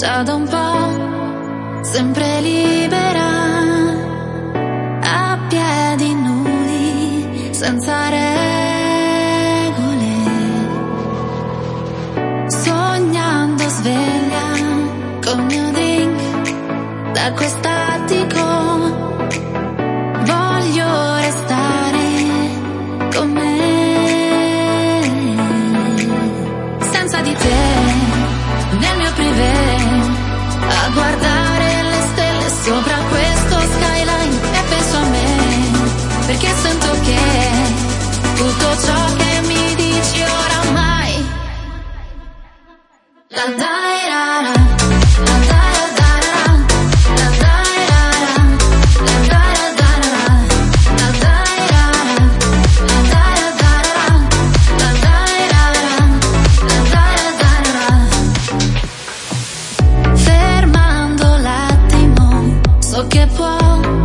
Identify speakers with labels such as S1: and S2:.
S1: già da un po', sempre libera, a piedi nudi, senza regole, sognando sveglia col mio drink da quest'attico. Voglio restare con me, senza di te, nel mio privé, a guardare le stelle sopra questo skyline. E penso a me, perché sento che tutto ciò che mi dici oramai la dai rara. Che può